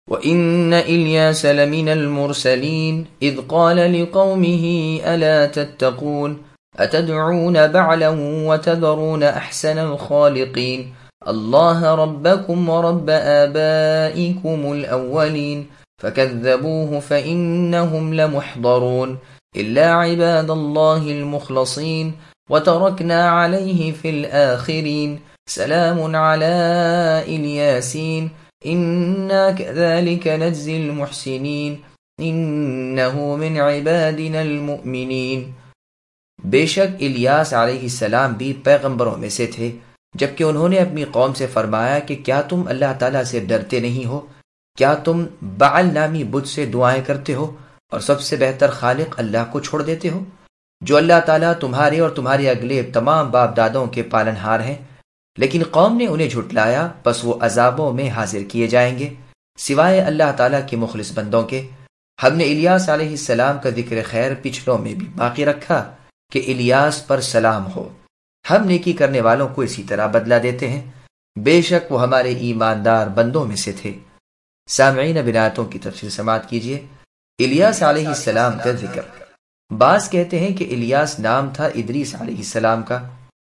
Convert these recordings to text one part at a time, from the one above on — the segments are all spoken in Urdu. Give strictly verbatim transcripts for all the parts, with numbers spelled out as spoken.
وَإِنَّ إِلْيَاسَ لَمِنَ الْمُرْسَلِينَ إِذْ قَالَ لِقَوْمِهِ أَلَا تَتَّقُونَ أَتَدْعُونَ بَعْلًا وَتَذَرُونَ أَحْسَنَ الْخَالِقِينَ اللَّهَ رَبَّكُمْ وَرَبَّ آبَائِكُمُ الْأَوَّلِينَ فَكَذَّبُوهُ فَإِنَّهُمْ لَمُحْضَرُونَ إِلَّا عِبَادَ اللَّهِ الْمُخْلَصِينَ وَتَرَكْنَا عَلَيْهِ فِي الْآخِرِينَ سَلَامٌ عَلَى إِلْيَاسِينَ إِنَّا كَذَلِكَ نَجْزِي الْمُحْسِنِينَ إِنَّهُ مِنْ عِبَادِنَا الْمُؤْمِنِينَ۔ بے شک الیاس علیہ السلام بھی پیغمبروں میں سے تھے، جبکہ انہوں نے اپنی قوم سے فرمایا کہ کیا تم اللہ تعالیٰ سے ڈرتے نہیں ہو؟ کیا تم بعل نامی بت سے دعائیں کرتے ہو اور سب سے بہتر خالق اللہ کو چھوڑ دیتے ہو، جو اللہ تعالیٰ تمہارے اور تمہارے اگلے تمام باپ دادوں کے پالنہار ہیں؟ لیکن قوم نے انہیں جھٹلایا، پس وہ عذابوں میں حاضر کیے جائیں گے سوائے اللہ تعالیٰ کے مخلص بندوں کے۔ ہم نے الیاس علیہ السلام کا ذکر خیر پچھلوں میں بھی باقی رکھا کہ الیاس پر سلام ہو۔ ہم نیکی کرنے والوں کو اسی طرح بدلہ دیتے ہیں، بے شک وہ ہمارے ایماندار بندوں میں سے تھے۔ سامعین، اب آیتوں کی تفصیل سماعت کیجیے۔ الیاس علیہ السلام کا ذکر۔ بعض کہتے ہیں کہ الیاس نام تھا ادریس علیہ السلام کا۔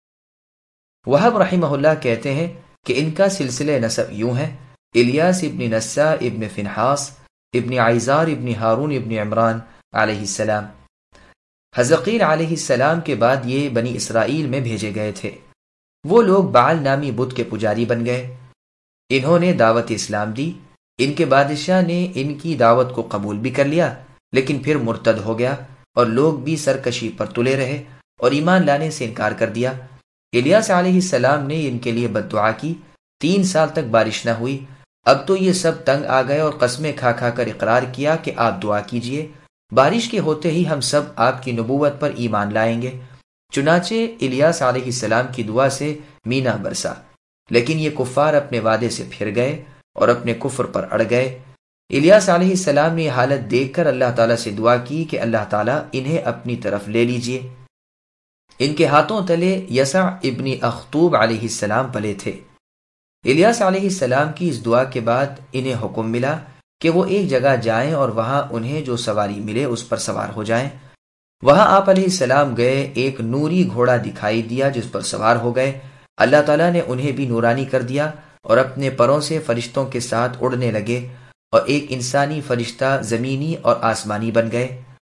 وہب رحمہ اللہ کہتے ہیں کہ ان کا سلسلہ نسب یوں ہے: الیاس ابن نسا ابن فنحاس ابن عیزار ابن ہارون ابن عمران علیہ السلام۔ حزقیل علیہ السلام کے بعد یہ بنی اسرائیل میں بھیجے گئے تھے۔ وہ لوگ بعل نامی بت کے پجاری بن گئے۔ انہوں نے دعوت اسلام دی۔ ان کے بادشاہ نے ان کی دعوت کو قبول بھی کر لیا، لیکن پھر مرتد ہو گیا اور لوگ بھی سرکشی پر تلے رہے اور ایمان لانے سے انکار کر دیا۔ الیاس علیہ السلام نے ان کے لیے بد دعا کی۔ تین سال تک بارش نہ ہوئی۔ اب تو یہ سب تنگ آ گئے اور قسمیں کھا کھا کر اقرار کیا کہ آپ دعا کیجئے، بارش کے ہوتے ہی ہم سب آپ کی نبوت پر ایمان لائیں گے۔ چنانچہ الیاس علیہ السلام کی دعا سے مینا برسا، لیکن یہ کفار اپنے وعدے سے پھر گئے اور اپنے کفر پر اڑ گئے۔ الیاس علیہ السلام نے یہ حالت دیکھ کر اللہ تعالیٰ سے دعا کی کہ اللہ تعالیٰ انہیں اپنی طرف لے لیجئے۔ ان کے ہاتھوں تلے یسع ابن اخطوب علیہ السلام پلے تھے۔ الیاس علیہ السلام کی اس دعا کے بعد انہیں حکم ملا کہ وہ ایک جگہ جائیں اور وہاں انہیں جو سواری ملے اس پر سوار ہو جائیں۔ وہاں آپ علیہ السلام گئے، ایک نوری گھوڑا دکھائی دیا جس پر سوار ہو گئے۔ اللہ تعالیٰ نے انہیں بھی نورانی کر دیا اور اپنے پروں سے فرشتوں کے ساتھ اڑنے لگے اور ایک انسانی فرشتہ زمینی اور آسمانی بن گئے۔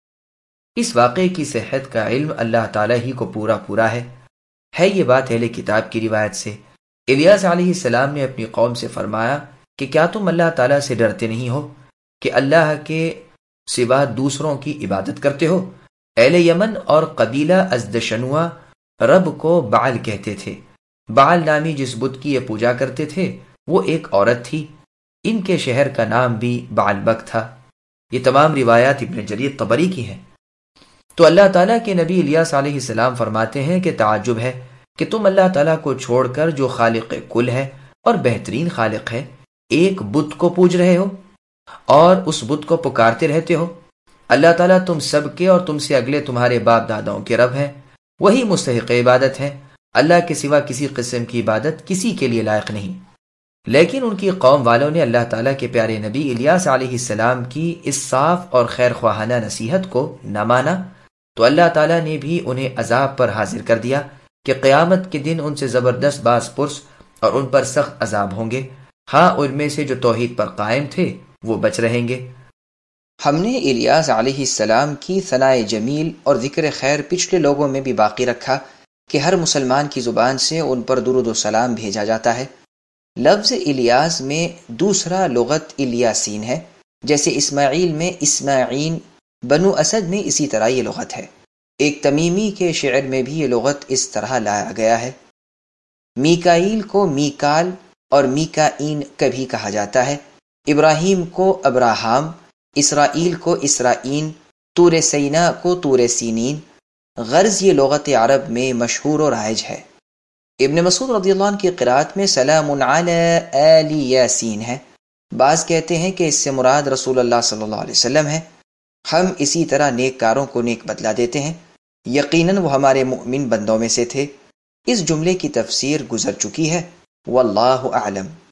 اس واقعے کی صحت کا علم اللہ تعالیٰ ہی کو پورا پورا ہے۔ ہے یہ بات اہل کتاب کی روایت سے۔ الیاس علیہ السلام نے اپنی قوم سے فرمایا کہ کیا تم اللہ تعالیٰ سے ڈرتے نہیں ہو کہ اللہ کے سوا دوسروں کی عبادت کرتے ہو؟ اہل یمن اور قبیلہ ازدشنوا رب کو بعل کہتے تھے۔ بعل نامی جس بت کی یہ پوجا کرتے تھے وہ ایک عورت تھی۔ ان کے شہر کا نام بھی بعلبک تھا۔ یہ تمام روایات ابن جریر طبری کی ہیں۔ تو اللہ تعالیٰ کے نبی الیاس علیہ السلام فرماتے ہیں کہ تعجب ہے کہ تم اللہ تعالیٰ کو چھوڑ کر جو خالق کل ہے اور بہترین خالق ہے، ایک بت کو پوج رہے ہو اور اس بت کو پکارتے رہتے ہو۔ اللہ تعالیٰ تم سب کے اور تم سے اگلے تمہارے باپ داداؤں کے رب ہیں، وہی مستحق عبادت ہے۔ اللہ کے سوا کسی قسم کی عبادت کسی کے لیے لائق نہیں۔ لیکن ان کی قوم والوں نے اللہ تعالیٰ کے پیارے نبی الیاس علیہ السلام کی اس صاف اور خیر خواہانہ نصیحت کو نہ مانا، تو اللہ تعالیٰ نے بھی انہیں عذاب پر حاضر کر دیا کہ قیامت کے دن ان سے زبردست باز پرس اور ان پر سخت عذاب ہوں گے۔ ہاں، ان میں سے جو توحید پر قائم تھے وہ بچ رہیں گے۔ ہم نے الیاس علیہ السلام کی ثنائے جمیل اور ذکر خیر پچھلے لوگوں میں بھی باقی رکھا کہ ہر مسلمان کی زبان سے ان پر درود و سلام بھیجا جاتا ہے۔ لفظ الیاس میں دوسرا لغت الیاسین ہے، جیسے اسماعیل میں اسماعین، بنو اسد میں اسی طرح یہ لغت ہے۔ ایک تمیمی کے شعر میں بھی یہ لغت اس طرح لایا گیا ہے۔ میکائیل کو میکال اور میکائین کبھی کہا جاتا ہے، ابراہیم کو ابراہام، اسرائیل کو اسرائین، طور سینا کو طور سینین۔ غرض یہ لغت عرب میں مشہور و رائج ہے۔ ابن مسعود رضی اللہ عنہ کی قرأت میں سلام علی آل یاسین ہے۔ بعض کہتے ہیں کہ اس سے مراد رسول اللہ صلی اللہ علیہ وسلم ہے۔ ہم اسی طرح نیک کاروں کو نیک بدلہ دیتے ہیں، یقیناً وہ ہمارے مؤمن بندوں میں سے تھے۔ اس جملے کی تفسیر گزر چکی ہے، واللہ اعلم۔